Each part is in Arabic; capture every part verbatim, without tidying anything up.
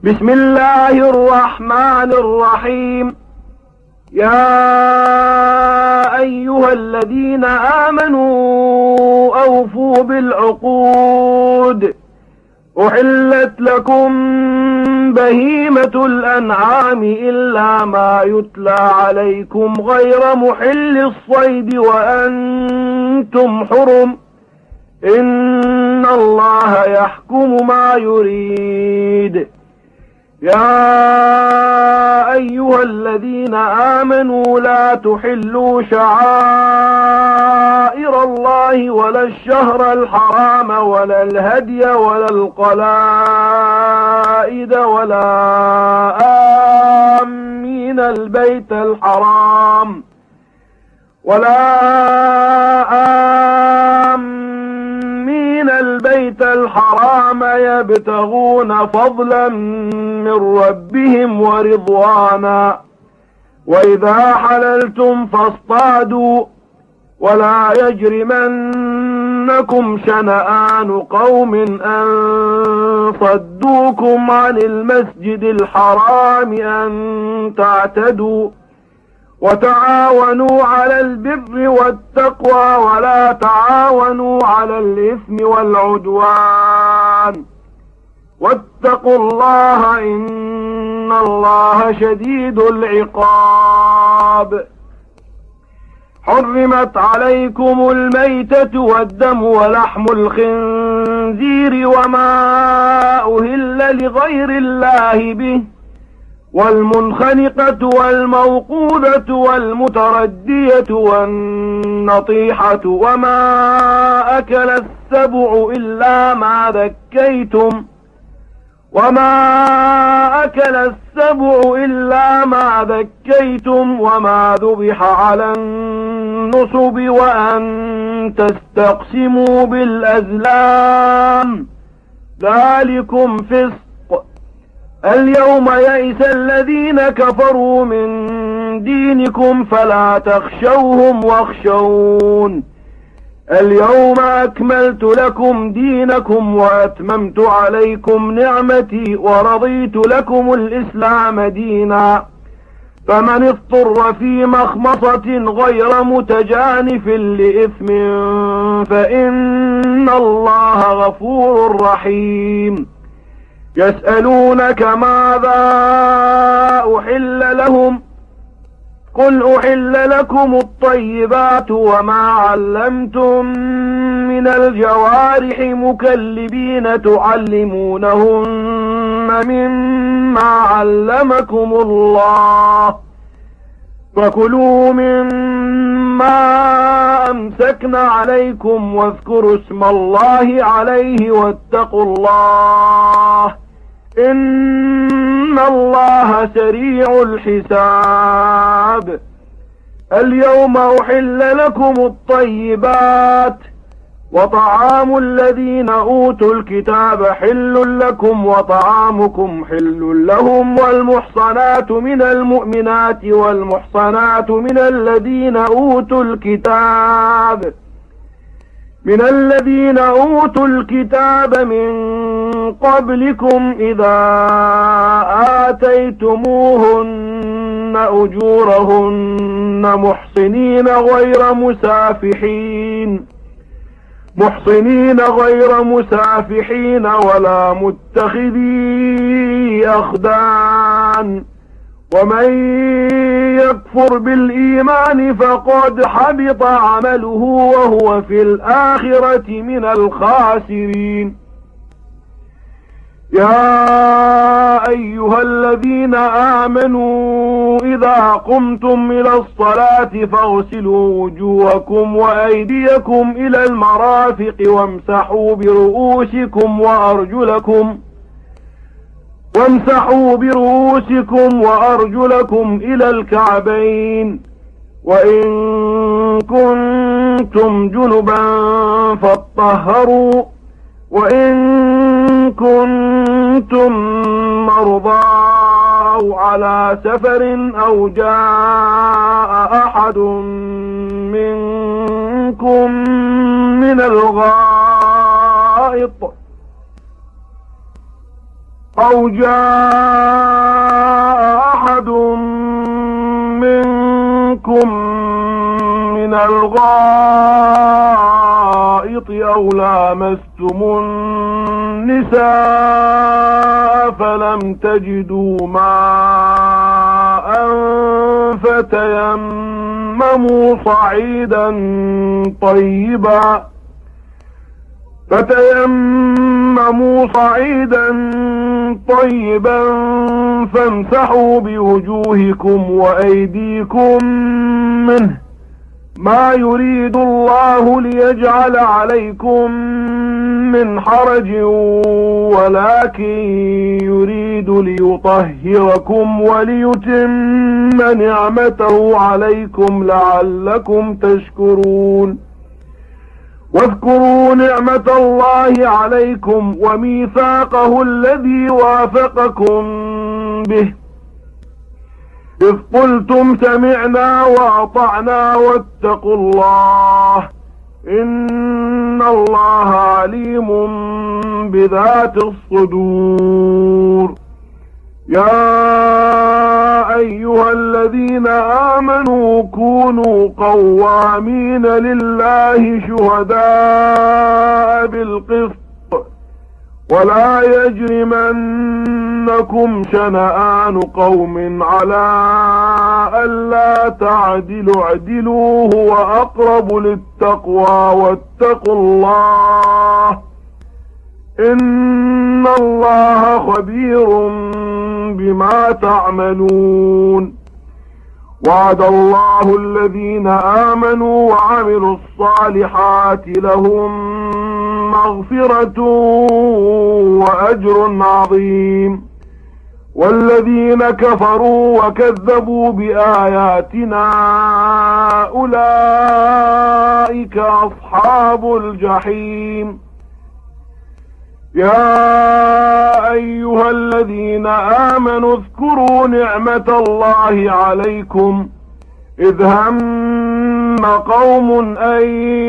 بسم الله الرحمن الرحيم. يا أيها الذين آمنوا أوفوا بالعقود، أحلت لكم بهيمة الأنعام إلا ما يتلى عليكم غير محل الصيد وأنتم حرم، إن الله يحكم ما يريد. يا أيها الذين آمنوا لا تحلوا شعائر الله ولا الشهر الحرام ولا الهدي ولا القلائد ولا آمين البيت الحرام ولا آمين البيت الحرام يبتغون فضلا من ربهم ورضوانا، وإذا حللتم فاصطادوا، ولا يجرمنكم شنآن قوم أن صدوكم عن المسجد الحرام أن تعتدوا، وتعاونوا على البر والتقوى ولا تعاونوا على الإثم والعدوان، واتقوا الله إن الله شديد العقاب. حرمت عليكم الميتة والدم ولحم الخنزير وما أهل لغير الله به، والمنخنقة والموقوذة والمتردية والنطيحة وما أكل السبع إلا ما ذكيتم وما أكل السبع إلا ما ذكيتم وما ذبح على النصب وأن تستقسموا بالأزلام، ذلكم فسق. اليوم يئس الذين كفروا من دينكم فلا تخشوهم واخشون، اليوم أكملت لكم دينكم وأتممت عليكم نعمتي ورضيت لكم الإسلام دينا، فمن اضطر في مخمصة غير متجانف لإثم فإن الله غفور رحيم. يسألونك ماذا أحل لهم، قل أحل لكم الطيبات وما علمتم من الجوارح مكلبين تعلمونهن مما علمكم الله، فكلوا مما أمسكن عليكم واذكروا اسم الله عليه واتقوا الله إن الله سريع الحساب. اليوم أحل لكم الطيبات، وطعام الذين أوتوا الكتاب حل لكم وطعامكم حل لهم، والمحصنات من المؤمنات والمحصنات من الذين أوتوا الكتاب من الذين أوتوا الكتاب من قبلكم إذا آتيتموهن أجورهن محصنين غير مسافحين محصنين غير مسافحين ولا متخذي أخدان، ومن يكفر بالإيمان فقد حبط عمله وهو في الآخرة من الخاسرين. يا أيها الذين آمنوا إذا قمتم إلى الصلاة فاغسلوا وجوهكم وأيديكم إلى المرافق وامسحوا برؤوسكم وأرجلكم وامسحوا برؤوسكم وأرجلكم إلى الكعبين، وإن كنتم جنبا فاطهروا، وإن كنتم مرضى أو على سفر أو جاء أحد منكم من الغائط أو جاء أحد منكم من الغائط أو لامستم النساء فلم تجدوا ماء فتيمموا صعيدا طيبا فتيمموا صعيدا طيبا فامسحوا بوجوهكم وأيديكم منه ما يريد الله ليجعل عليكم من حرج ولكن يريد ليطهركم وليتم نعمته عليكم لعلكم تشكرون واذكروا نعمة الله عليكم وميثاقه الذي واثقكم به إذ قلتم سمعنا وأطعنا واتقوا الله إن الله عليم بذات الصدور يا أيها الذين آمنوا كونوا قوامين لله شهداء بالقسط ولا يجرمنكم شنآن قوم على ألا تعدلوا اعدلوا هو أقرب للتقوى واتقوا الله إن الله خبير بما تعملون وعد الله الذين آمنوا وعملوا الصالحات لهم مغفرة وأجر عظيم والذين كفروا وكذبوا بآياتنا أولئك أصحاب الجحيم يا أيها الذين آمنوا اذكروا نعمة الله عليكم إذ هم قوم أن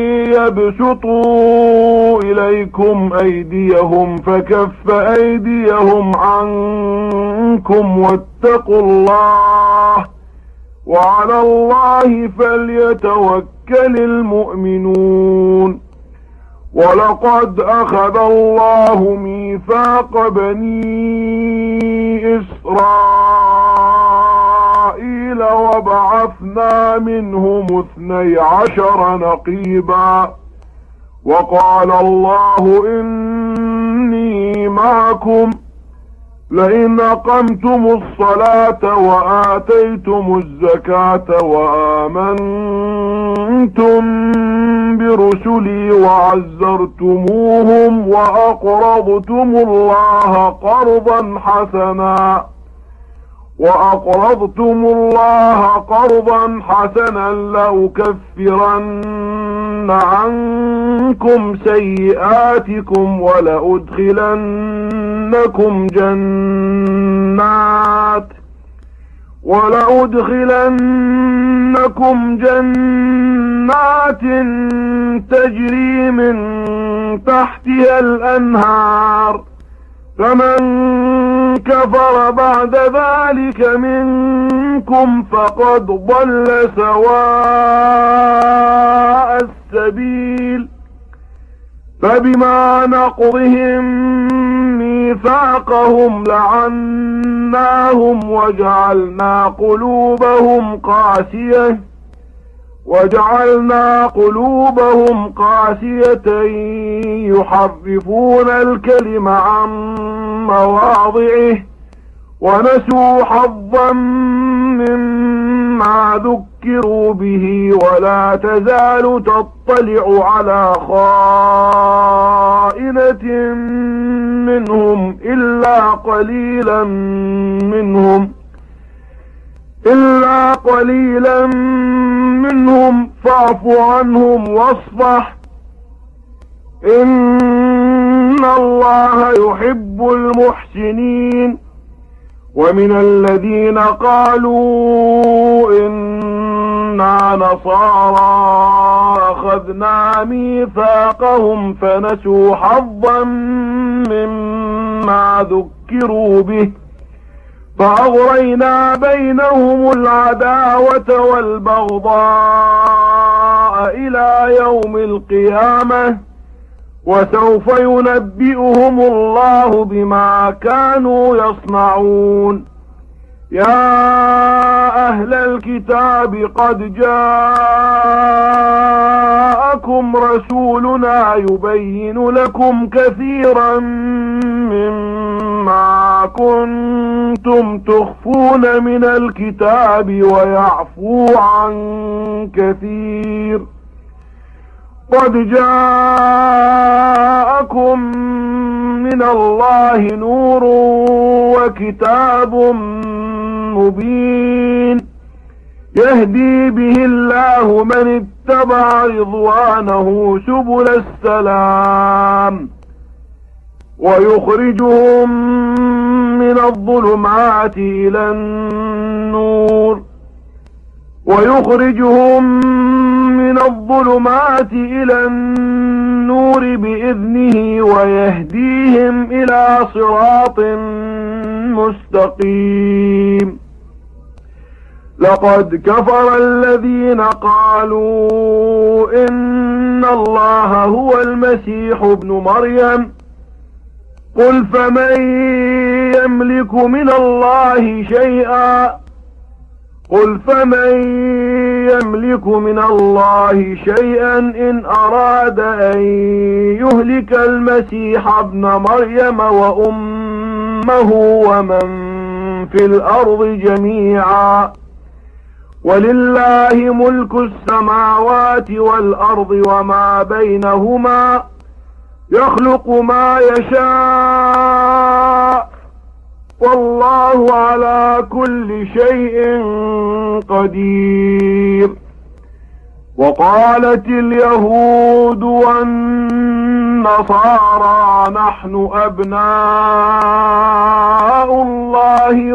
يبسطوا إليكم أيديهم فكف أيديهم عنكم واتقوا الله وعلى الله فليتوكل المؤمنون ولقد أخذ الله ميثاق بني إسرائيل وبعثنا منهم اثني عشر نقيبا وقال الله إني معكم لئن أقمتم الصلاة وآتيتم الزكاة وآمنتم برسلي وعزرتموهم وأقرضتم الله قرضا حسنا وأقرضتم الله قرضا حسنا لأكفرن عنكم سيئاتكم ولأدخلنكم جنات ولأدخلنكم جنات تجري من تحتها الأنهار فمن كفر بعد ذلك منكم فقد ضل سواء السبيل فبما نقضهم ميثاقهم لعناهم وجعلنا قلوبهم قاسية وجعلنا قلوبهم قاسية يحرفون الكلم عن مواضعه ونسوا حظا مما ذكروا به ولا تزال تطلع على خائنة منهم إلا قليلا منهم إلا قليلا منهم فاعف عنهم واصفح إن الله يحب المحسنين ومن الذين قالوا إنا نصارى أخذنا ميثاقهم فنسوا حظا مما ذكروا ذكروا به فأغرينا بينهم العداوة والبغضاء إلى يوم القيامة وسوف ينبئهم الله بما كانوا يصنعون. يا أهل الكتاب قد جاءكم رسولنا يبين لكم كثيرا مما كنتم تخفون من الكتاب ويعفو عن كثير. قد جاءكم من الله نور وكتاب مبين يهدي به الله من اتبع رضوانه سبل السلام ويخرجهم من الظلمات إلى النور ويخرجهم من الظلمات إلى النور بإذنه ويهديهم إلى صراط مستقيم. لقد كفر الذين قالوا إن الله هو المسيح ابن مريم قل فمن يملك من الله شيئا قل فمن يملك من الله شيئا إن أراد أن يهلك المسيح ابن مريم وأمه ومن في الأرض جميعا ولله ملك السماوات والأرض وما بينهما يخلق ما يشاء والله على كل شيء قدير. وقالت اليهود والنصارى نحن أبناء الله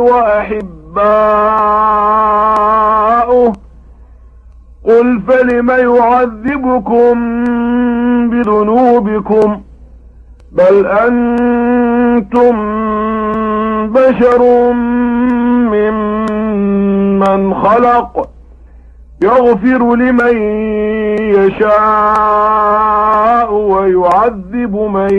وأحباؤه قل فلم يعذبكم بذنوبكم بل أنتم بشر ممن خلق يغفر لمن يشاء ويعذب من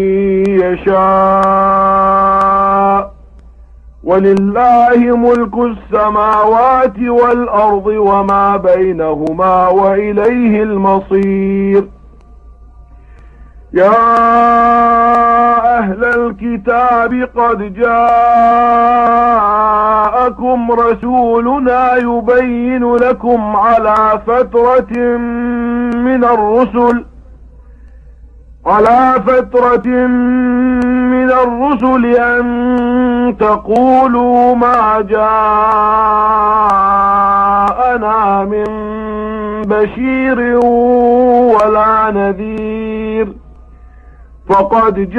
يشاء ولله ملك السماوات والأرض وما بينهما وإليه المصير. يا أهل الكتاب قد جاءكم رسولنا يبين لكم على فترة من الرسل على فترة من الرسل أن تقولوا ما جاءنا من بشير ولا نذير فقد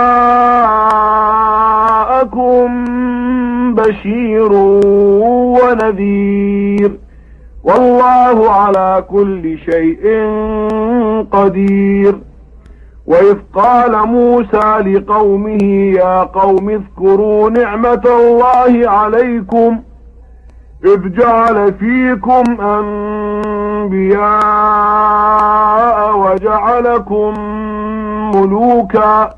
جاءكم بشير ونذير والله على كل شيء قدير. وإذ قال موسى لقومه يا قوم اذكروا نعمة الله عليكم إذ جعل فيكم أنبياء وجعلكم ملوكا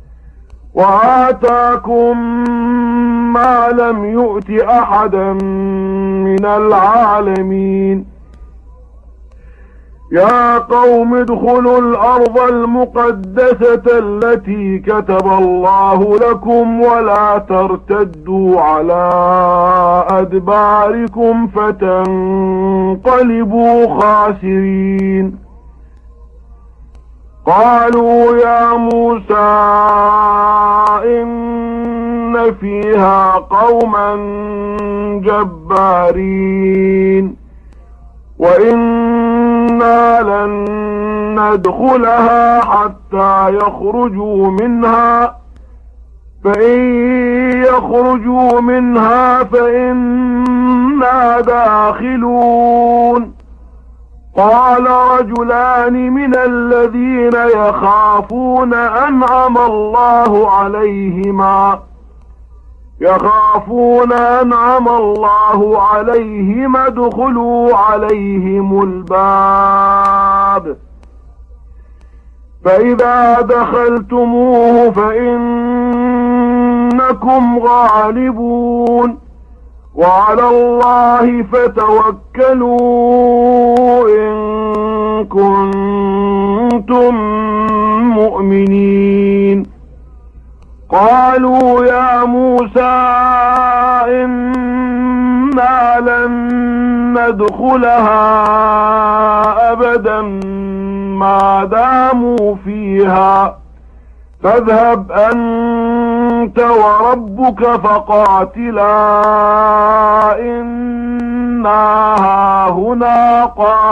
وآتاكم ما لم يؤت أحدا من العالمين. يا قوم ادخلوا الأرض المقدسة التي كتب الله لكم ولا ترتدوا على أدباركم فتنقلبوا خاسرين. قالوا يا موسى إن فيها قوما جبارين وإنا لن ندخلها حتى يخرجوا منها فإن يخرجوا منها فإنا داخلون. قال رجلان من الذين يخافون أنعم الله عليهما يخافون أنعم الله عليهم ادخلوا عليهم الباب فإذا دخلتموه فإنكم غالبون وعلى الله فتوكلوا إن كنتم مؤمنين قالوا يا موسى إنا لن ندخلها أبدا ما داموا فيها فاذهب أنت وربك فقاتلا إنا هاهنا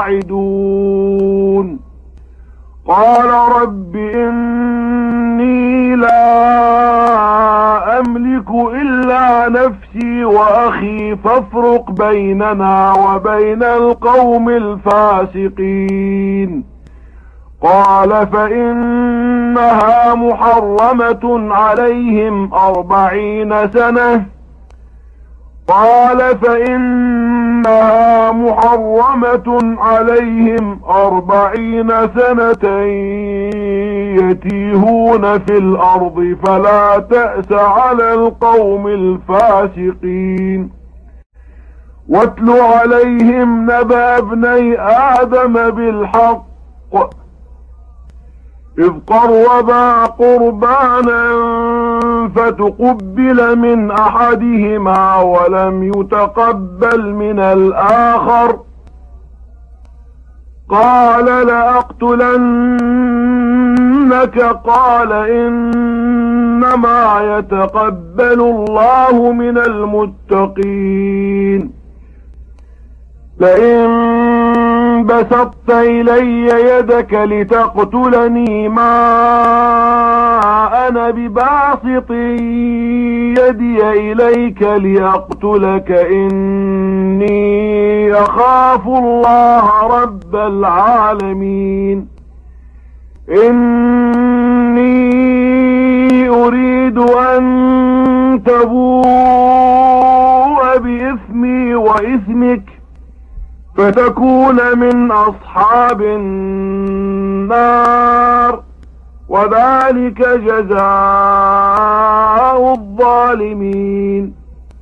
قاعدون قال رب إني لا أملك إلا نفسي وأخي فافرق بيننا وبين القوم الفاسقين قال فإنها محرمة عليهم أربعين سنة قال فإنها محرمة عليهم أربعين سنة يتيهون في الأرض فلا تأس على القوم الفاسقين واتل عليهم نبأ ابني آدم بالحق إذ قربا قربانا فتقبل من أحدهما ولم يتقبل من الآخر قال لأقتلنك قال إنما يتقبل الله من المتقين لئن بسطت إلي يدك لتقتلني ما أنا بباسط يدي إليك لأقتلك إني أخاف الله رب العالمين إني أريد أن تبوء بإثمي وإثمك فتكون من أصحاب النار وذلك جزاء الظالمين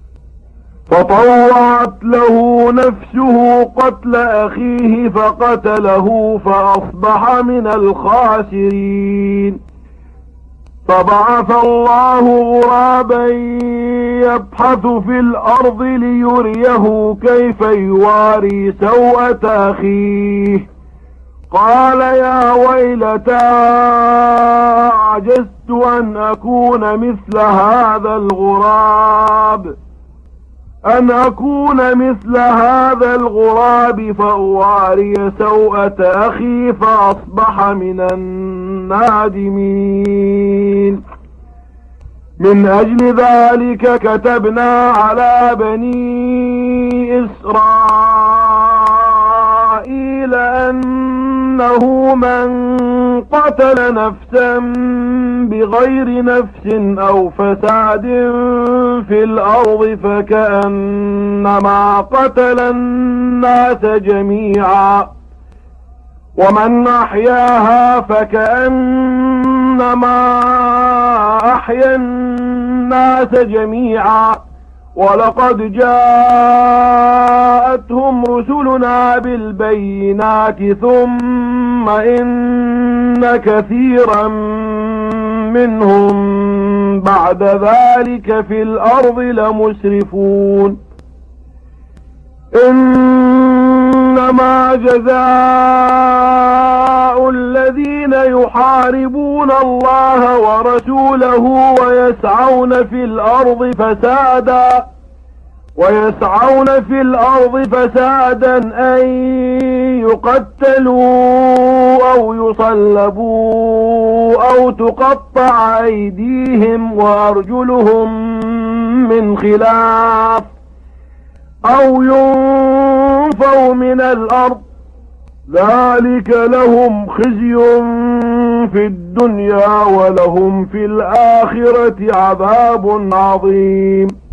فطوعت له نفسه قتل أخيه فقتله فأصبح من الخاسرين فبعث الله غرابا يبحث في الأرض ليريه كيف يواري سوءة أخيه قال يا ويلتى عجزت أن أكون مثل هذا الغراب أن أكون مثل هذا الغراب فأواري سوءة أخي فأصبح من النادمين من أجل ذلك كتبنا على بني إسرائيل أنه من قتل نفسا بغير نفس أو فساد في الأرض فكأنما قتل الناس جميعا ومن أحياها فكأنما أحيا الناس جميعا ولقد جاءتهم رسلنا بالبينات ثم إن كثيرا منهم بعد ذلك في الأرض لمسرفون إنما جزاء الذين يحاربون الله ورسوله ويسعون في الأرض فسادا ويسعون في الأرض فسادا أن يقتلوا أو يصلبوا أو تقطع أيديهم وأرجلهم من خلاف أو ينفوا من الأرض ذلك لهم خزي في الدنيا ولهم في الآخرة عذاب عظيم.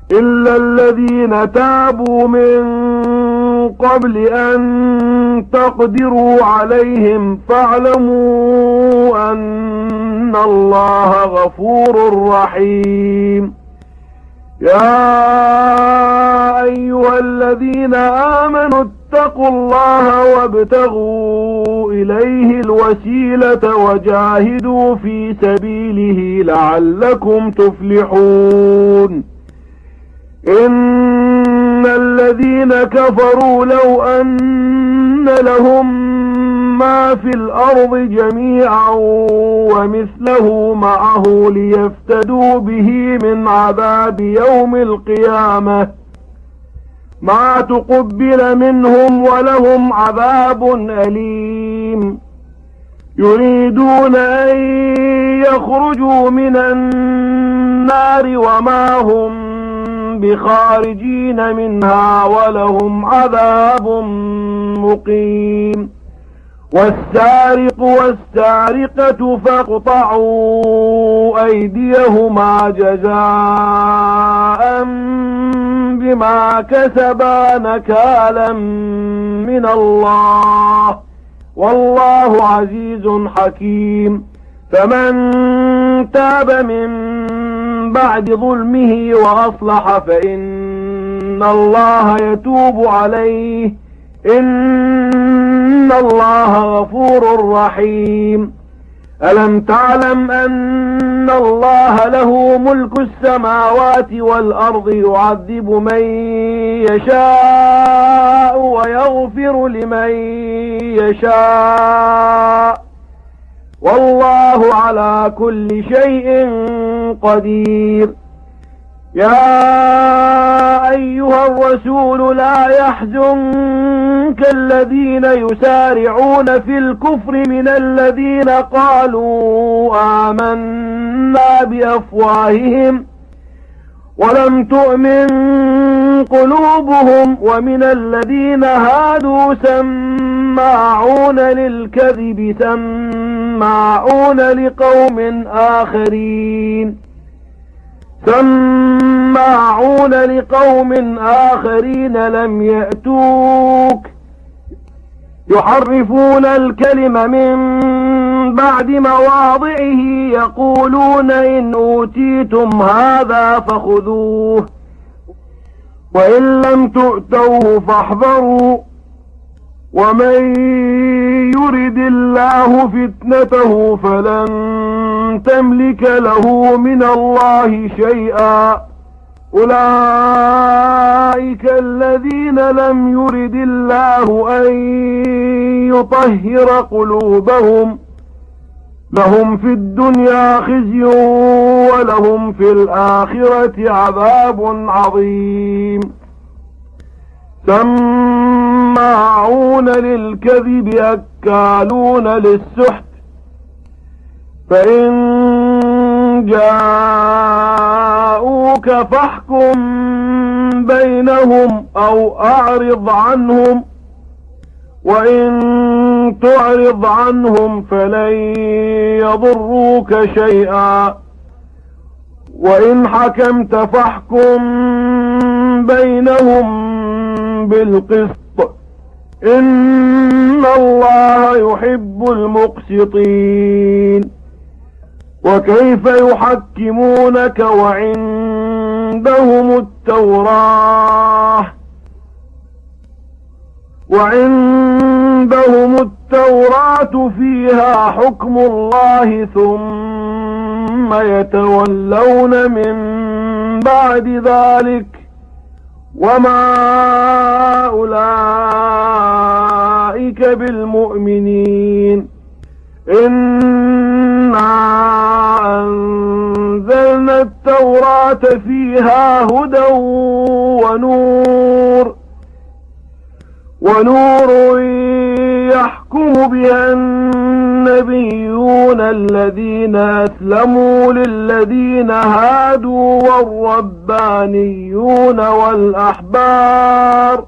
إلا الذين تابوا من قبل أن تقدروا عليهم فاعلموا أن الله غفور رحيم. يا أيها الذين آمنوا اتقوا الله وابتغوا إليه الوسيلة وجاهدوا في سبيله لعلكم تفلحون. إن الذين كفروا لو أن لهم ما في الأرض جميعا ومثله معه ليفتدوا به من عذاب يوم القيامة ما تقبل منهم ولهم عذاب أليم. يريدون أن يخرجوا من النار وما هم بخارجين منها ولهم عذاب مقيم. والسارق والسارقة فاقطعوا أيديهما جزاء بما كسبا نكالا من الله والله عزيز حكيم. فمن تاب من بعد ظلمه وأصلح فإن الله يتوب عليه إن الله غفور رحيم. ألم تعلم أن الله له ملك السماوات والأرض يعذب من يشاء ويغفر لمن يشاء والله على كل شيء قدير. يا أيها الرسول لا يحزنك الذين يسارعون في الكفر من الذين قالوا آمنا بأفواههم ولم تؤمن قلوبهم ومن الذين هادوا سماعون للكذب سماعون لقوم آخرين سماعون لقوم آخرين لم يأتوك يحرفون الكلم من بعد مواضعه يقولون إن أوتيتم هذا فخذوه وإن لم تؤتوه فاحذروا ومن يرد الله فتنته فلن تملك له من الله شيئا. أولئك الذين لم يرد الله أن يطهر قلوبهم لهم في الدنيا خزي ولهم في الآخرة عذاب عظيم. سماعون للكذب أكالون للسحت فإن جاءوك فاحكم بينهم أو أعرض عنهم وإن تعرض عنهم فلن يضروك شيئا وإن حكمت فاحكم بينهم بالقسط إن الله يحب المقسطين. وكيف يحكمونك وعندهم التوراة وعندهم التوراة فيها حكم الله ثم يتولون من بعد ذلك وما أولئك بالمؤمنين. إنا أنزلنا التوراة فيها هدى ونور ونور يحكم بها النبيون الذين أسلموا للذين هادوا والربانيون والأحبار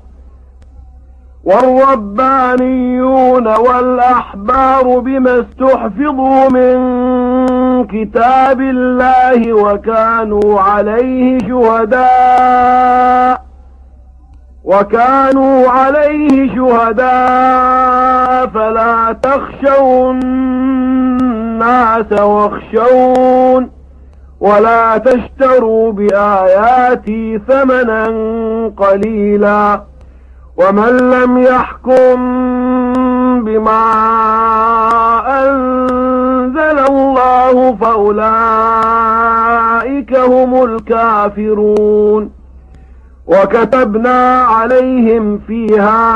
والربانيون والأحبار بما استحفظوا من كتاب الله وكانوا عليه شهداء وكانوا عليه شهداء فلا تخشوا الناس واخشون ولا تشتروا بآياتي ثمنا قليلا ومن لم يحكم بما أنزل الله فأولئك هم الكافرون وكتبنا عليهم فيها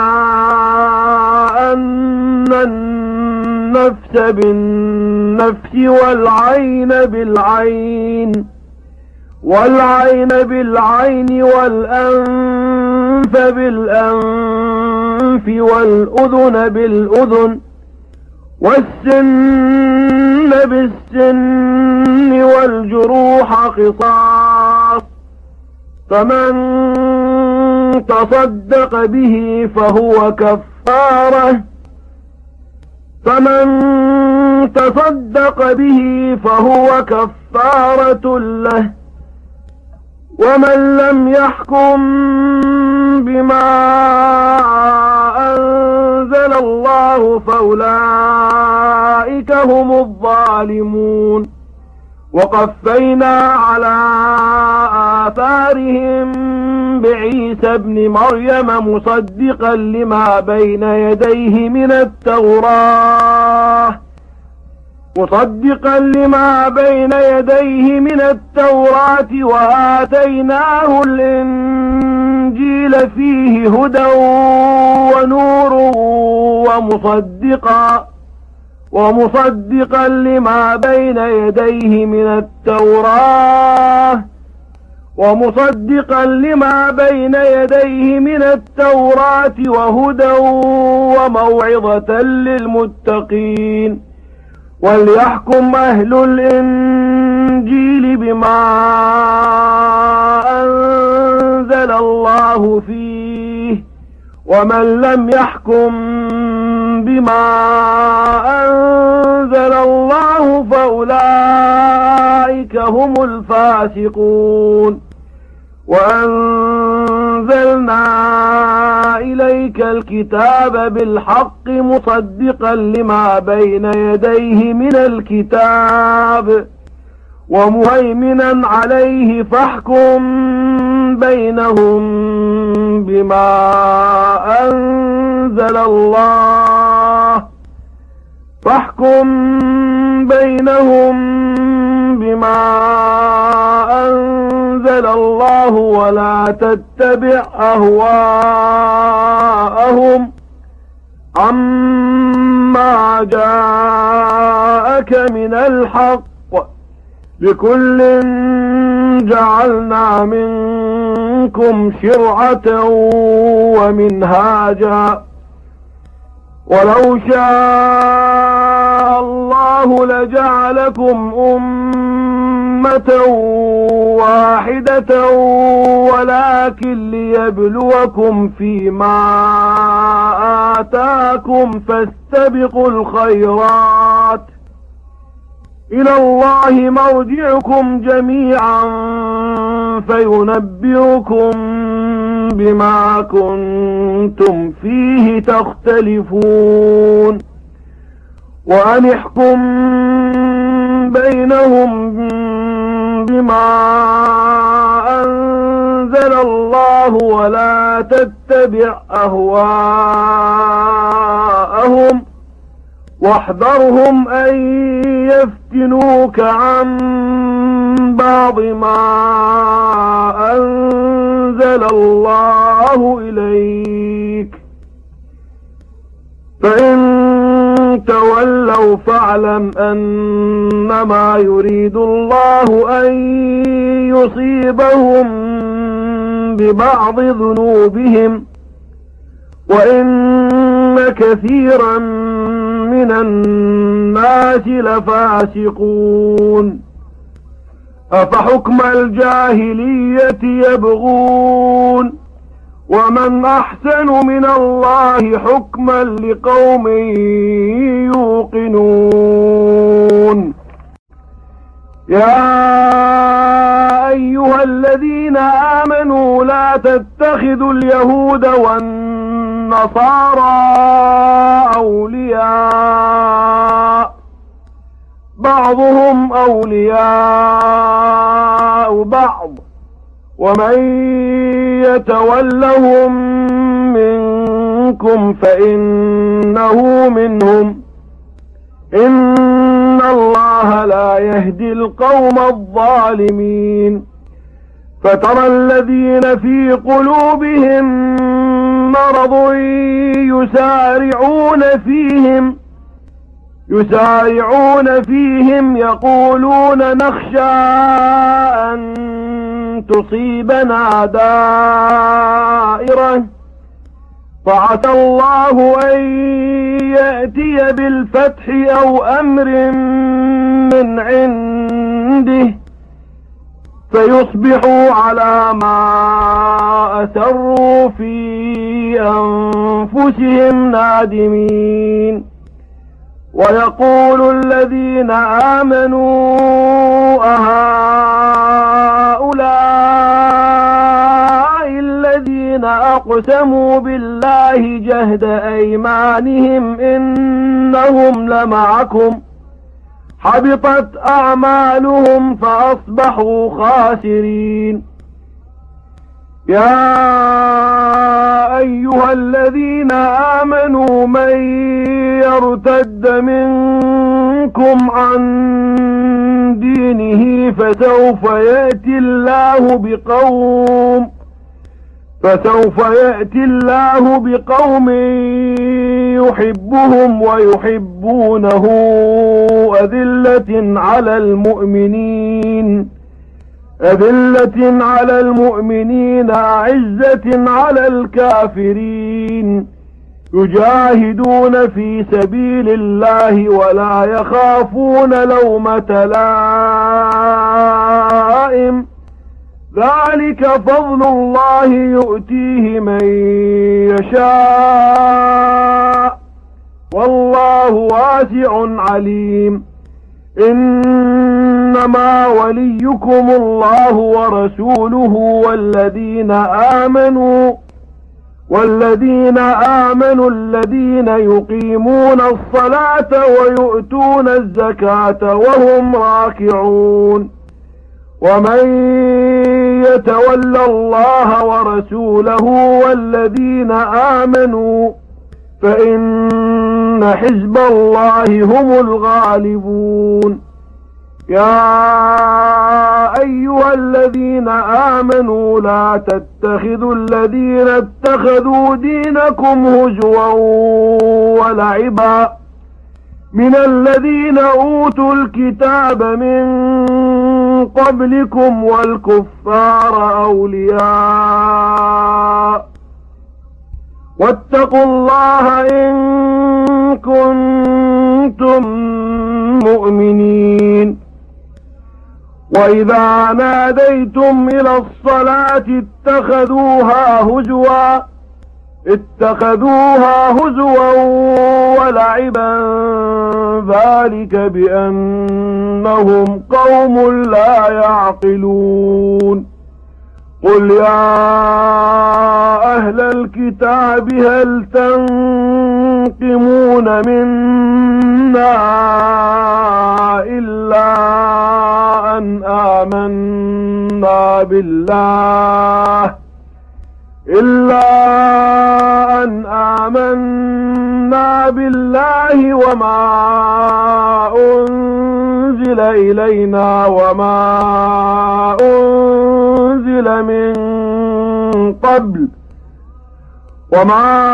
أن النفس بالنفس والعين بالعين والعين بالعين والأنف بالأنف والأذن بالأذن والسن بالسن والجروح قصاص فمن تصدق به فهو كفارة فمن تصدق به فهو كفارة له ومن لم يحكم بما أنزل الله فأولئك هم الظالمون وقفينا على آثارهم بعيسى ابن مريم مصدقا لما بين يديه من التوراة مصدقا لما بين يديه من التوراة وآتيناه الإنجيل فيه هدى ونور ومصدقا ومصدقا لما بين يديه من التوراة ومصدقا لما بين يديه من التوراة وهدى وموعظة للمتقين وليحكم أهل الإنجيل بما أنزل الله فيه ومن لم يحكم بما أنزل الله فأولئك هم الفاسقون وأنزلنا إليك الكتاب بالحق مصدقا لما بين يديه من الكتاب ومهيمنا عليه فاحكم بينهم بما أنزل الله فاحكم بينهم بما أنزل الله ولا تتبع أهواءهم عما جاءك من الحق لكل جعلنا منكم شرعة ومنهاجا ولو شاء الله لجعلكم أمة واحدة ولكن ليبلوكم فيما آتاكم فاستبقوا الخيرات إلى الله مرجعكم جميعا فينبئكم بما كنتم فيه تختلفون وأن احكم بينهم بما أنزل الله ولا تتبع أهواءهم واحذرهم أن يفتنوك عن بعض ما أنزل الله إليك فإن تولوا فاعلم أنما يريد الله أن يصيبهم ببعض ذنوبهم وإن كثيرا من الناس لفاسقون أفحكم الجاهلية يبغون ومن أحسن من الله حكما لقوم يوقنون. يا أيها الذين آمنوا لا تتخذوا اليهود والنصارى أولياء بعضهم أولياء بعض ومن يتولهم منكم فإنه منهم إن الله لا يهدي القوم الظالمين فترى الذين في قلوبهم مرض يسارعون فيهم يسارعون فيهم يقولون نخشى أن تصيبنا دائرة فعسى الله أن يأتي بالفتح أو أمر من عنده فيصبحوا على ما أسروا في أنفسهم نادمين ويقول الذين آمنوا أهؤلاء الذين أقسموا بالله جهد أيمانهم إنهم لمعكم حبطت أعمالهم فأصبحوا خاسرين يا أيها الذين آمنوا من يرتد منكم عن دينه فسوف يأتي الله بقوم فسوف يأتي الله بقوم يحبهم ويحبونه أذلة على المؤمنين أذلة على المؤمنين أعزة على الكافرين يجاهدون في سبيل الله ولا يخافون لومة لائم ذلك فضل الله يؤتيه من يشاء والله واسع عليم إنما وليكم الله ورسوله والذين آمنوا والذين آمنوا الذين يقيمون الصلاة ويؤتون الزكاة وهم راكعون ومن يتولى الله ورسوله والذين آمنوا فإن حزب الله هم الغالبون يا أيها الذين آمنوا لا تتخذوا الذين اتخذوا دينكم هزوا ولعبا من الذين أوتوا الكتاب من قبلكم والكفار أولياء واتقوا الله إن كنتم مؤمنين وإذا ناديتم إلى الصلاة اتخذوها هزوا اتخذوها هزوا ولعبا ذلك بأنهم قوم لا يعقلون قل يا أهل الكتاب هل تنقمون منا إلا أن آمنا بالله إلا أن آمنا بالله وما أنزل إلينا وما أنزل من قبل وما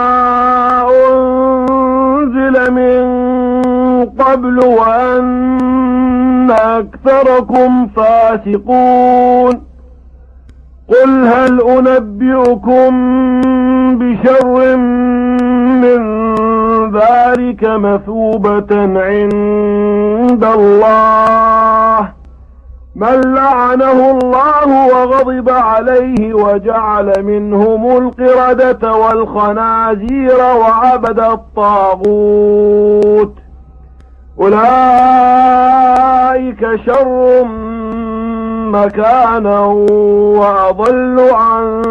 أنزل من قبل وأن أكثركم فاسقون قل هل أنبئكم بشر من ذلك مثوبة عند الله من لعنه الله وغضب عليه وجعل منهم القردة والخنازير وعبد الطاغوت أولئك شر مكانا وأضل عن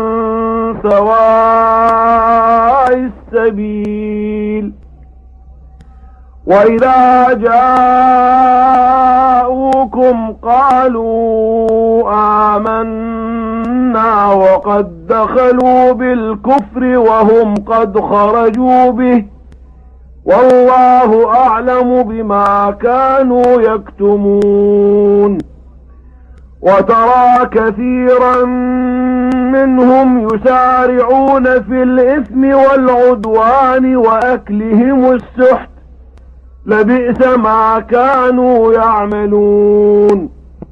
سواء السبيل. وإذا جاءوكم قالوا آمنا وقد دخلوا بالكفر وهم قد خرجوا به والله أعلم بما كانوا يكتمون. وترى كثيرا منهم يسارعون في الإثم والعدوان وأكلهم السحت لبئس ما كانوا يعملون.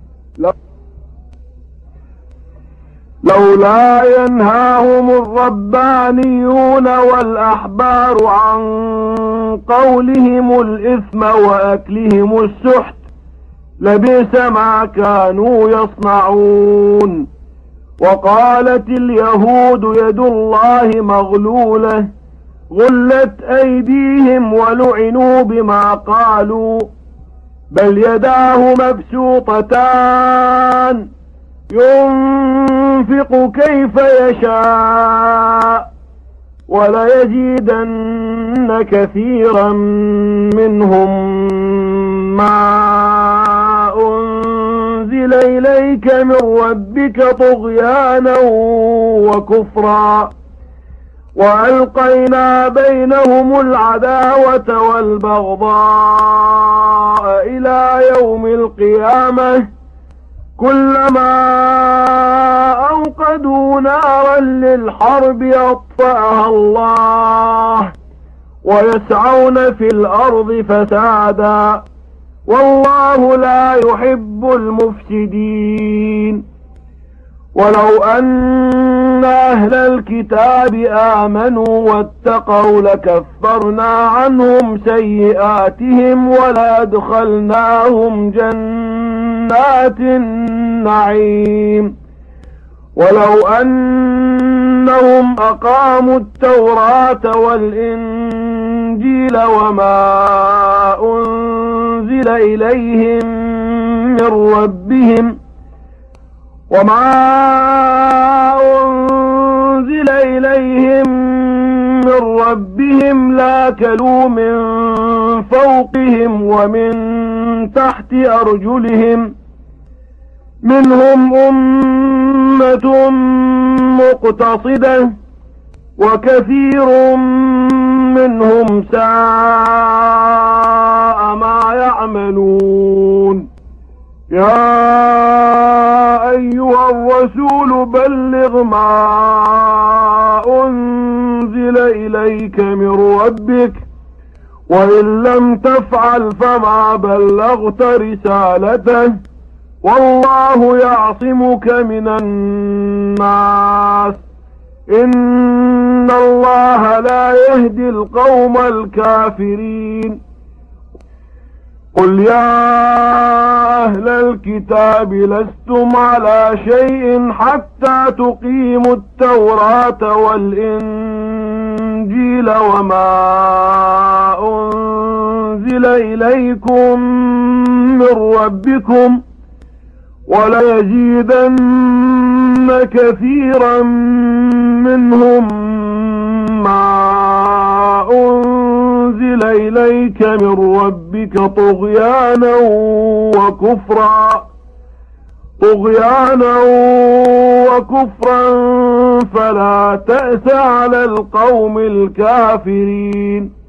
لولا ينهاهم الربانيون والأحبار عن قولهم الإثم وأكلهم السحت لبئس ما كانوا يصنعون. وقالت اليهود يد الله مغلولة غلت أيديهم ولعنوا بما قالوا بل يداه مبسوطتان ينفق كيف يشاء وليزيدن كثيرا منهم ما أنزل إليك من ربك طغيانا وكفرا وألقينا بينهم العداوة والبغضاء إلى يوم القيامة كلما أوقدوا نارا للحرب أطفأها الله ويسعون في الأرض فسادا والله لا يحب المفسدين. ولو أن أهل الكتاب آمنوا واتقوا لكفرنا عنهم سيئاتهم ولأدخلناهم جنات النعيم. ولو أنهم أقاموا التوراة والإنجيل وما أنزل إليهم من ربهم وما أنزل إليهم من ربهم لاكلوا من فوقهم ومن تحت أرجلهم منهم أمة مقتصدة وكثير منهم ساء ما يعملون. يا أيها الرسول بلغ ما أنزل إليك من ربك وإن لم تفعل فما بلغت رسالته والله يعصمك من الناس إن الله لا يهدي القوم الكافرين. قل يا أهل الكتاب لستم على شيء حتى تقيموا التوراة والإنجيل وما أنزل إليكم من ربكم وليزيدن كثيرا منهم ما أنزل إليك من ربك طغيانا وكفرا طغيانا وكفرا فلا تأس على القوم الكافرين.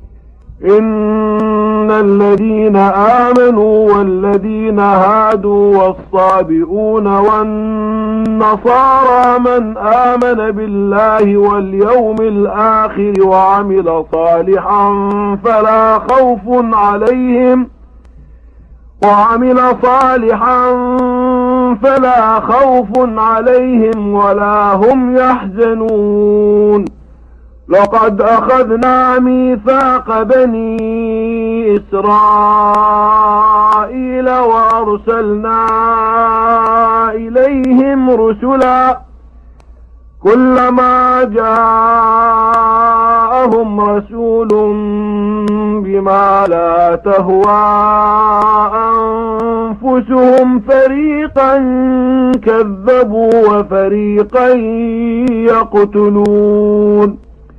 إن الذين آمنوا والذين هادوا والصابئون والنصارى من آمن بالله واليوم الآخر وعمل صالحا فلا خوف عليهم وعمل صالحا فلا خوف عليهم ولا هم يحزنون. لقد أخذنا ميثاق بني إسرائيل وأرسلنا إليهم رسلا كلما جاءهم رسول بما لا تهوى أنفسهم فريقا كذبوا وفريقا يقتلون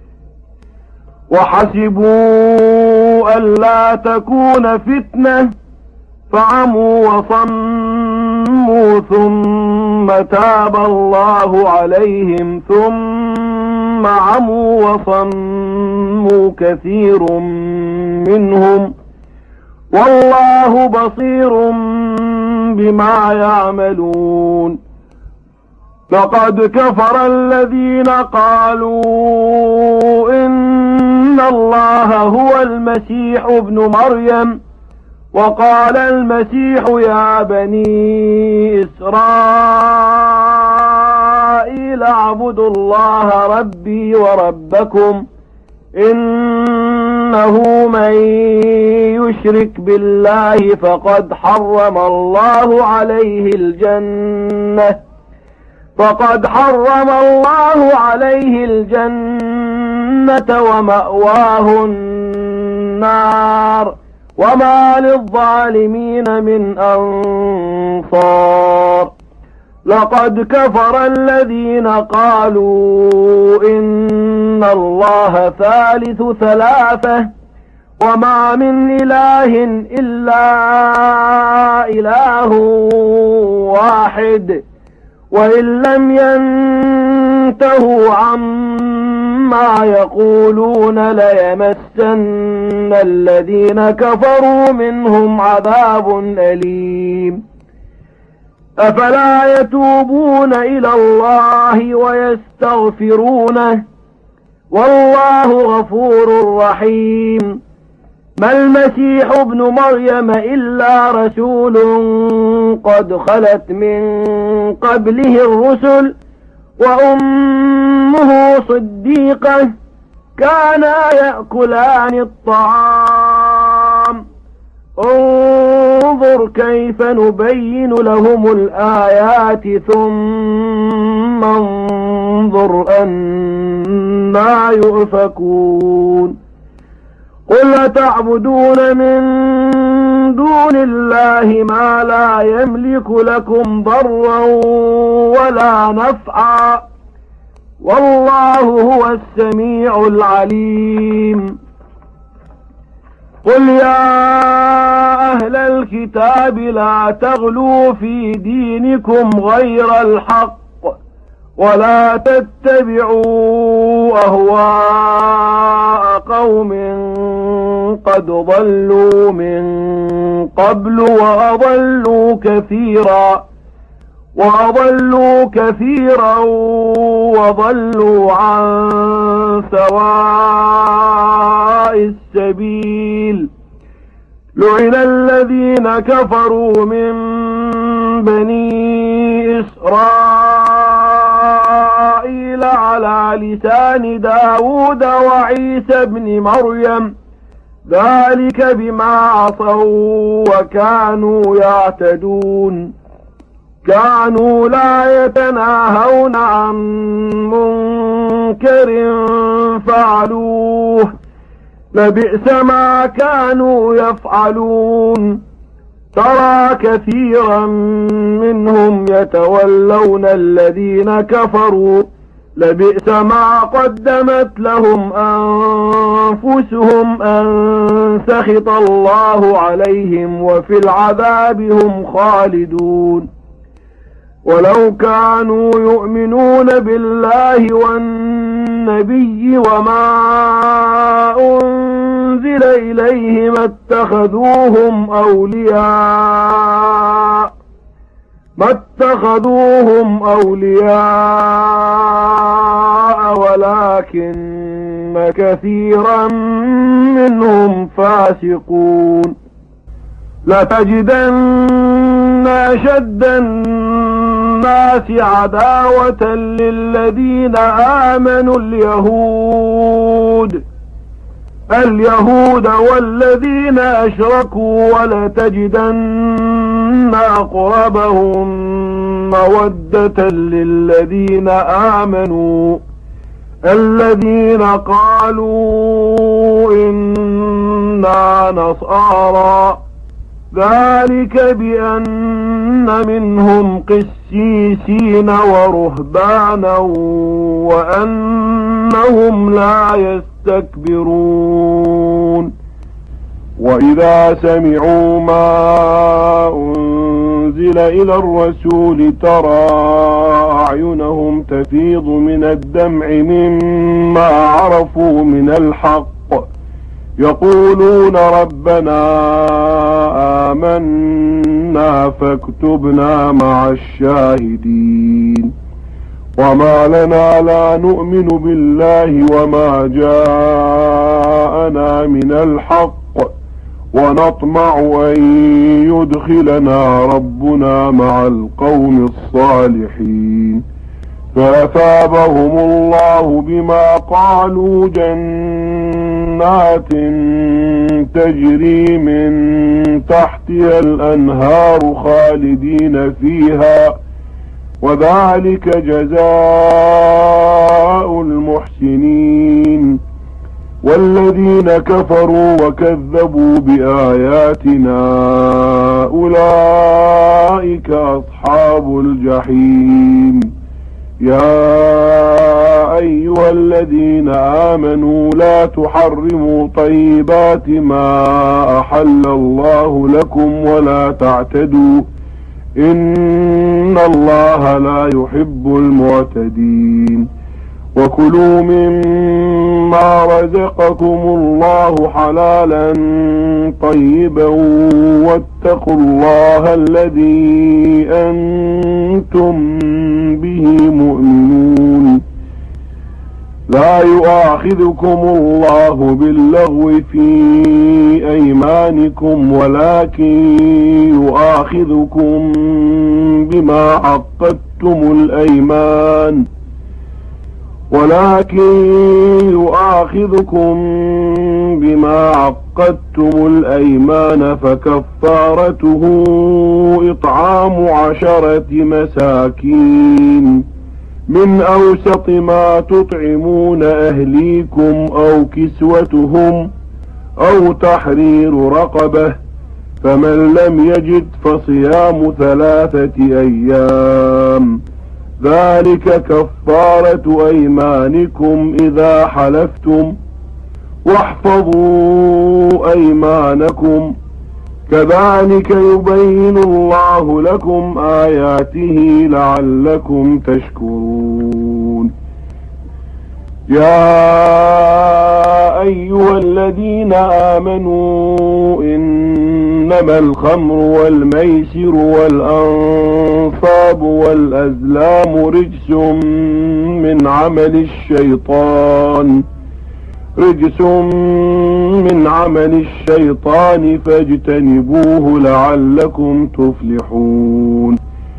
وحسبوا ألا تكون فتنة فعموا وصموا ثم تاب الله عليهم ثم عموا وصموا كثير منهم والله بصير بما يعملون لقد كفر الذين قالوا إن الله هو المسيح ابن مريم وقال المسيح يا بني إسرائيل اعبدوا الله ربي وربكم إنه من يشرك بالله فقد حرم الله عليه الجنة فقد حرم الله عليه الجنة ومأواه النار وما للظالمين من أنصار لقد كفر الذين قالوا إن الله ثالث ثلاثة وما من إله إلا إله واحد وإن لم ينتهوا عما يقولون ليمسن الذين كفروا منهم عذاب أليم أفلا يتوبون إلى الله ويستغفرونه والله غفور رحيم ما المسيح ابن مريم إلا رسول قد خلت من قبله الرسل وأمه صديقة كانا يأكلان الطعام انظر كيف نبين لهم الآيات ثم انظر أنا يؤفكون قل تعبدون من دون الله ما لا يملك لكم ضرا ولا نفعا والله هو السميع العليم قل يا أهل الكتاب لا تغلوا في دينكم غير الحق ولا تتبعوا أهواء قوم قد ضلوا من قبل وأضلوا كثيرا وأضلوا كثيرا وضلوا عن سواء السبيل لعن الذين كفروا من بني إسرائيل على لسان داود وعيسى بن مريم ذلك بما عصوا وكانوا يعتدون كانوا لا يتناهون عن منكر فعلوه لبئس ما كانوا يفعلون ترى كثيرا منهم يتولون الذين كفروا لبئس ما قدمت لهم أنفسهم أن سخط الله عليهم وفي العذاب هم خالدون ولو كانوا يؤمنون بالله والنبي وما أنزل إليه ما اتخذوهم أولياء ما اتخذوهم أولياء ولكن كثيرا منهم فاسقون لتجدن أشد الناس عداوة للذين آمنوا اليهود اليهود والذين أشركوا ولتجدن أقربهم مودة للذين آمنوا الذين قالوا إنا نصارى ذلك بأن منهم قسيسين ورهبانا وأنهم لا يستكبرون وإذا سمعوا ما أنزل إلى الرسول ترى أعينهم تفيض من الدمع مما عرفوا من الحق يقولون ربنا آمنا فاكتبنا مع الشاهدين وما لنا لا نؤمن بالله وما جاءنا من الحق ونطمع أن يدخلنا ربنا مع القوم الصالحين فأثابهم الله بما قالوا جنات تجري من تحتها الأنهار خالدين فيها وذلك جزاء المحسنين والذين كفروا وكذبوا بآياتنا أولئك أصحاب الجحيم يا أيها الذين آمنوا لا تحرموا طيبات ما أحل الله لكم ولا تعتدوا إن الله لا يحب المعتدين وكلوا مما رزقكم الله حلالا طيبا واتقوا الله الذي أنتم به مؤمنون لا يؤاخذكم الله باللغو في أيمانكم ولكن يؤاخذكم بما عقدتم الأيمان ولكن يؤاخذكم بما عقدتم الأيمان فكفارته إطعام عشرة مساكين من أوسط ما تطعمون أهليكم أو كسوتهم أو تحرير رقبة فمن لم يجد فصيام ثلاثة أيام ذلك كفارة أيمانكم إذا حلفتم واحفظوا أيمانكم كذلك يبين الله لكم آياته لعلكم تشكرون يا أيها الذين آمنوا إنما الخمر والميسر والأنصاب والأزلام رجس من عمل الشيطان رجس من عمل الشيطان فاجتنبوه لعلكم تفلحون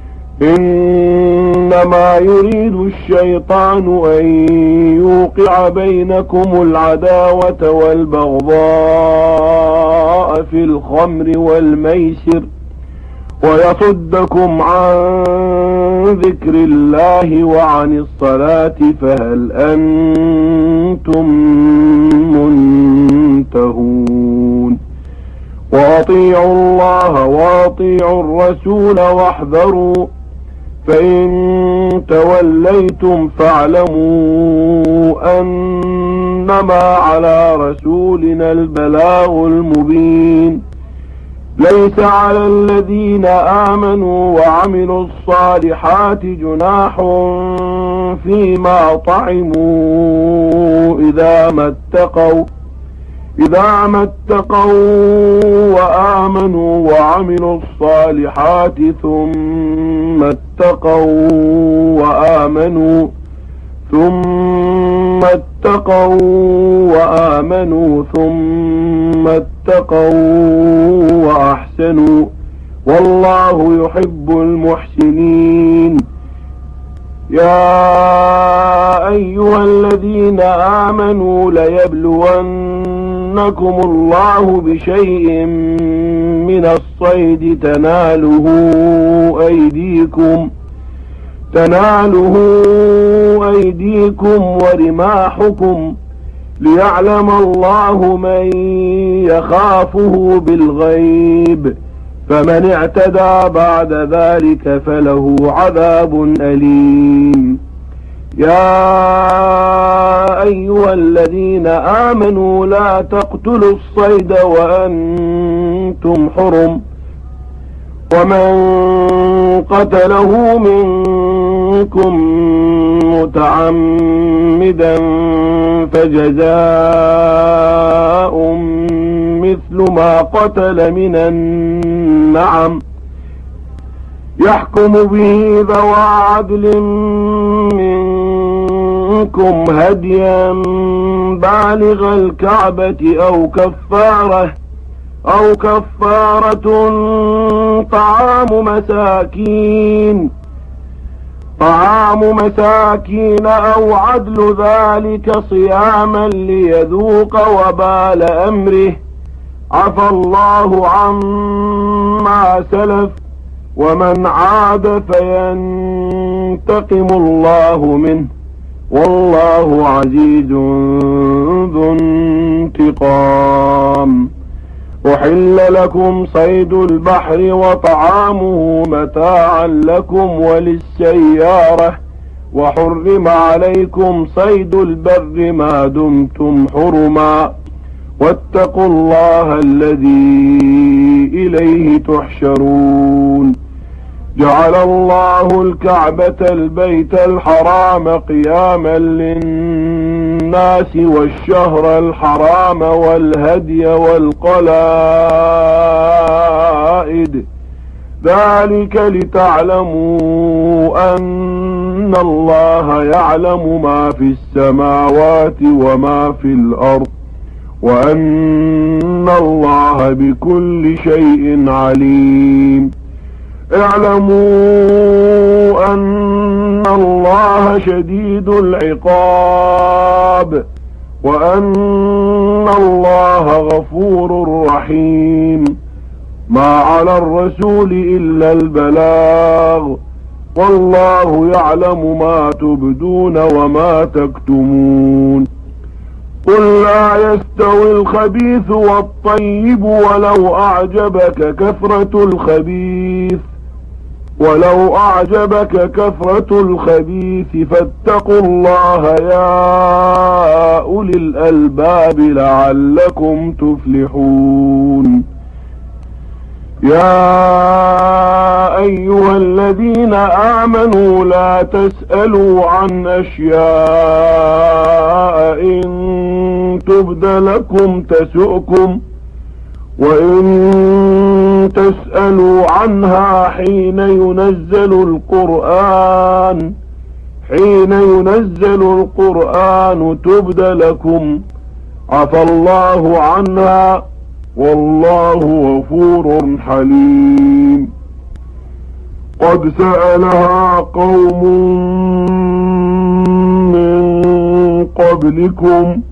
إنما يريد الشيطان أن يوقع بينكم العداوة والبغضاء في الخمر والميسر ويصدكم عن ذكر الله وعن الصلاة فهل أنتم منتهون وأطيعوا الله وأطيعوا الرسول واحذروا فإن توليتم فاعلموا أنما على رسولنا البلاغ المبين ليس على الذين آمنوا وعملوا الصالحات جناح فيما طعموا إذا ما اتقوا إذا ما اتقوا وآمنوا وعملوا الصالحات ثم اتقوا وآمنوا ثم اتقوا وآمنوا ثم اتقوا وأحسنوا والله يحب المحسنين يا أيها الذين آمنوا ليبلونكم الله بشيء من الصيد تناله أيديكم تناله أيديكم ورماحكم ليعلم الله من يخافه بالغيب، فمن اعتدى بعد ذلك فله عذاب أليم. يا أيها الذين آمنوا لا تقتلوا الصيد وأنتم حرم، ومن قتله منكم متعمدا فجزاء مثل ما قتل من النعم يحكم به ذوى عدل منكم هديا بالغ الكعبة أو كفارة أو كفارة طعام مساكين طعام مساكين أو عدل ذلك صياما ليذوق وبال أمره، عفى الله عما سلف، ومن عاد فينتقم الله منه، والله عزيز ذو انتقام. أحل لكم صيد البحر وطعامه متاعا لكم وللسيارة، وحرم عليكم صيد البر ما دمتم حرما، واتقوا الله الذي إليه تحشرون. جعل الله الكعبة البيت الحرام قياما للناس والشهر الحرام والهدي والقلائد، ذلك لتعلموا أن الله يعلم ما في السماوات وما في الأرض، وأن الله بكل شيء عليم. اعلموا أن الله شديد العقاب، وأن الله غفور رحيم. ما على الرسول إلا البلاغ، والله يعلم ما تبدون وما تكتمون. قل لا يستوي الخبيث والطيب ولو أعجبك كثرة الخبيث ولو أعجبك كثرة الخبيث فاتقوا الله يا أولي الألباب لعلكم تفلحون. يا أيها الذين آمنوا لا تسألوا عن أشياء إن تبد لكم تسؤكم، وإن تسألوا عنها حين ينزل القرآن حين ينزل القرآن تبد لكم، عفى الله عنها، والله غفور حليم. قد سألها قوم من قبلكم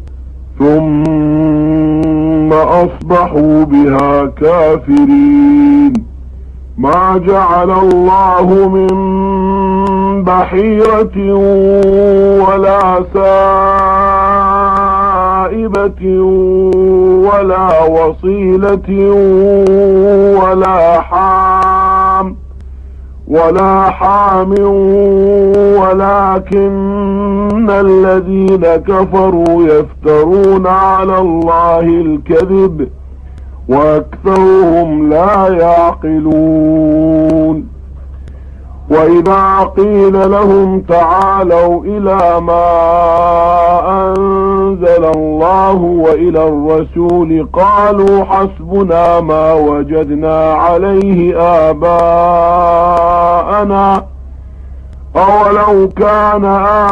ثم أصبحوا بها كافرين. ما جعل الله من بحيرة ولا سائبة ولا وصيلة ولا حام ولا حام ولكن الذين كفروا يفترون على الله الكذب وأكثرهم لا يعقلون. وإذا قيل لهم تعالوا إلى ما أنزل الله وإلى الرسول قالوا حسبنا ما وجدنا عليه آباءنا أولو كان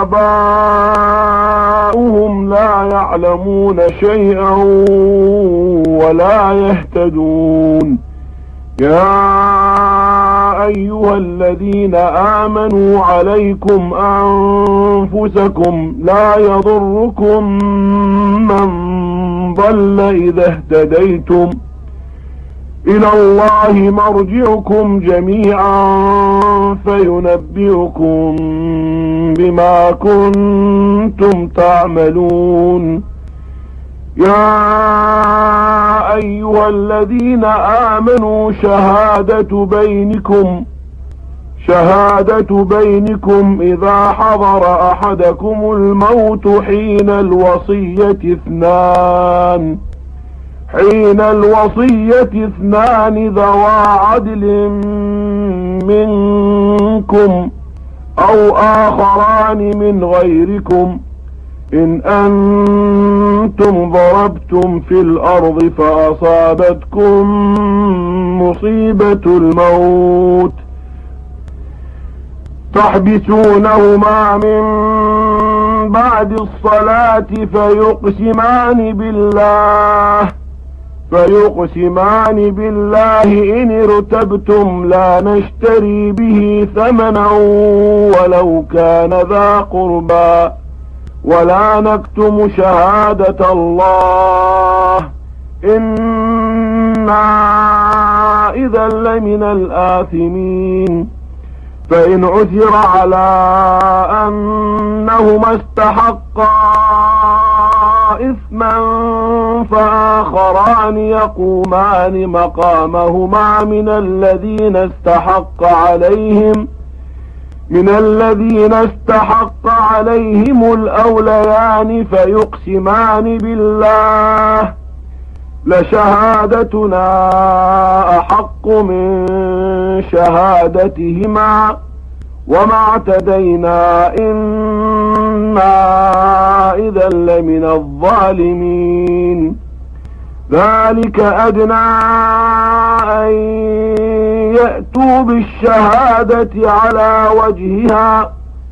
آباؤهم لا يعلمون شيئا ولا يهتدون. يا أيها الذين آمنوا عليكم أنفسكم لا يضركم من ضل إذا اهتديتم إلى الله مرجعكم جميعا فينبئكم بما كنتم تعملون. يا أيها الذين آمنوا شهادة بينكم شهادة بينكم إذا حضر أحدكم الموت حين الوصية اثنان حين الوصية اثنان ذوى عدل منكم أو آخران من غيركم إن أنتم ضربتم في الأرض فأصابتكم مصيبة الموت تحبسونهما من بعد الصلاة فيقسمان بالله فيقسمان بالله إن ارتبتم لا نشتري به ثمنا ولو كان ذا قربى ولا نكتم شهادة الله إنا إذا لمن الآثمين. فإن عثر على أنهما استحقا إثما فآخران يقومان مقامهما من الذين استحق عليهم من الذين استحق عليهم الأوليان فيقسمان بالله لشهادتنا أحق من شهادتهما وما اعتدينا إنا إذا لمن الظالمين. ذلك أدنى أن يأتوا بالشهادة على وجهها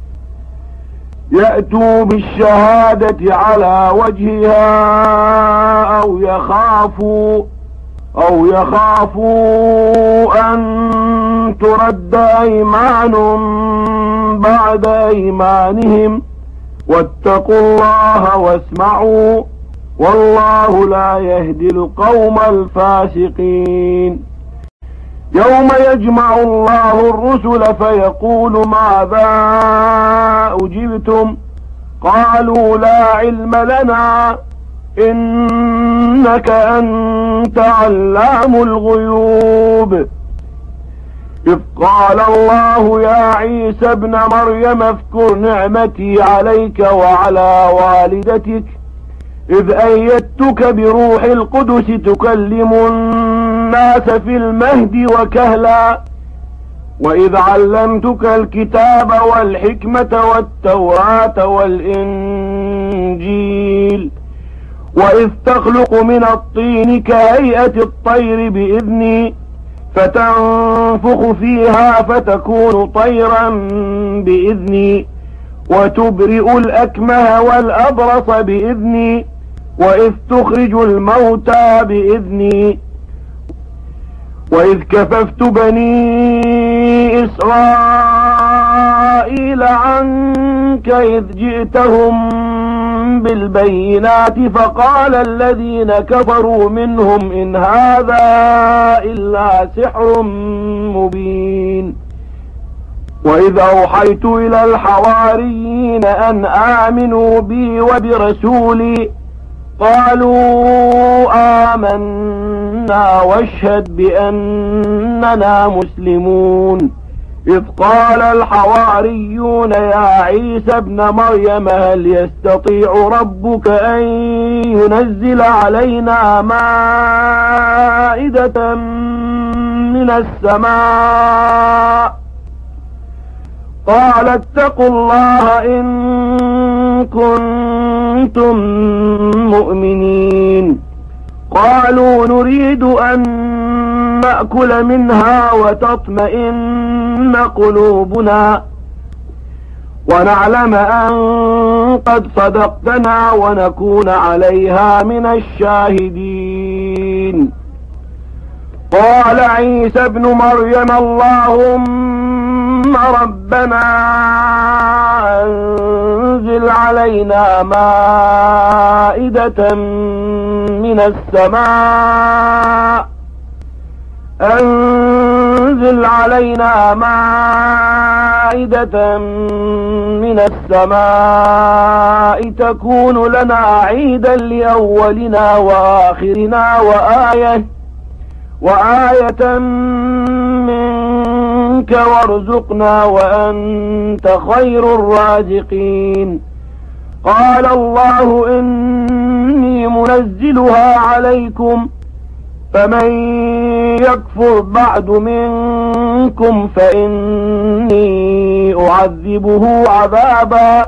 يأتوا بالشهادة على وجهها أو يخافوا أو يخافوا أن ترد أيمان بعد أيمانهم واتقوا الله واسمعوا والله لا يهدي القوم الفاسقين. يوم يجمع الله الرسل فيقول ماذا أجبتم قالوا لا علم لنا إنك أنت علام الغيوب. إذ قال الله يا عيسى ابن مريم اذكر نعمتي عليك وعلى والدتك إذ أيدتك بروح القدس تكلم الناس في المهد وكهلا وإذ علمتك الكتاب والحكمة والتوراة والإنجيل وإذ تخلق من الطين كهيئة الطير بإذني فتنفخ فيها فتكون طيرا بإذني وتبرئ الأكمه والأبرص بإذني وإذ تخرج الموتى بإذني وإذ كففت بني إسرائيل عنك إذ جئتهم بالبينات فقال الذين كفروا منهم إن هذا إلا سحر مبين. وإذ أوحيت إلى الحواريين أن آمنوا بي وبرسولي قالوا آمنا واشهد بأننا مسلمون. إذ قال الحواريون يا عيسى ابن مريم هل يستطيع ربك أن ينزل علينا مائدة من السماء قال اتقوا الله إن كنتم مؤمنين. قالوا نريد أن نأكل منها وتطمئن قلوبنا ونعلم أن قد صدقتنا ونكون عليها من الشاهدين. قال عيسى ابن مريم اللهم ربنا أنزل علينا مائدة من السماء أنزل علينا مائدة من السماء تكون لنا عيدا لأولنا وآخرنا وآية وآية منك وارزقنا وأنت خير الرازقين. قال الله إني منزلها عليكم فمن يكفر بعد منكم فإني أعذبه عذابا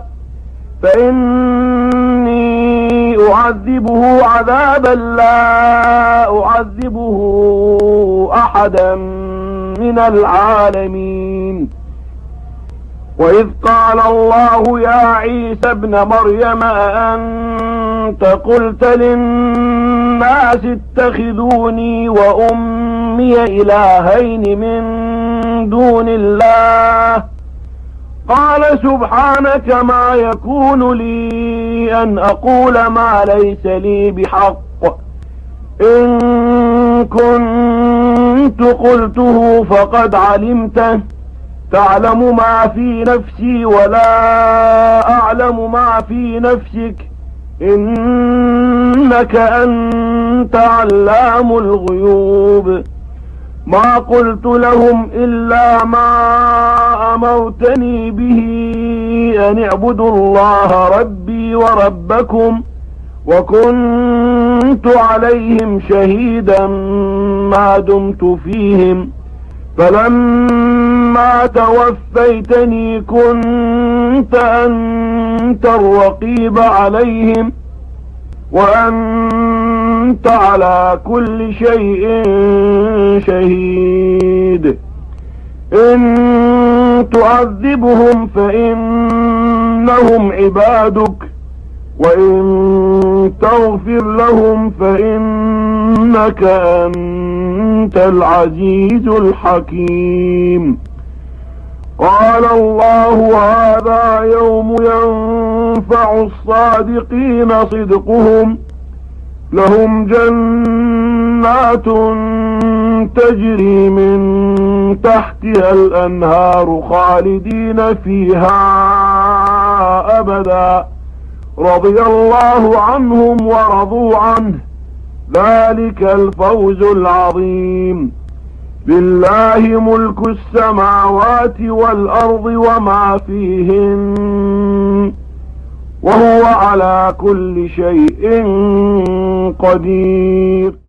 فإني أعذبه عذابا لا أعذبه أحدا من العالمين. وإذ قال الله يا عيسى ابن مريم أأنت قلت للناس اتخذوني وأمي إلهين من دون الله قال سبحانك ما يكون لي أن أقول ما ليس لي بحق إن كنت قلته فقد علمته تعلم ما في نفسي ولا أعلم ما في نفسك إنك أنت علام الغيوب. ما قلت لهم إلا ما أمرتني به أن اعبدوا الله ربي وربكم وكنت عليهم شهيدا ما دمت فيهم فلما توفيتني كنت أنت الرقيب عليهم وأنت على كل شيء شهيد. إن تعذبهم فإنهم عبادك وإن تغفر لهم فإنك أنت العزيز الحكيم. قال الله هذا يوم ينفع الصادقين صدقهم لهم جنات تجري من تحتها الأنهار خالدين فيها أبدا رضي الله عنهم ورضوا عنه ذلك الفوز العظيم. لله ملك السماوات والأرض وما فيهن وهو على كل شيء قدير.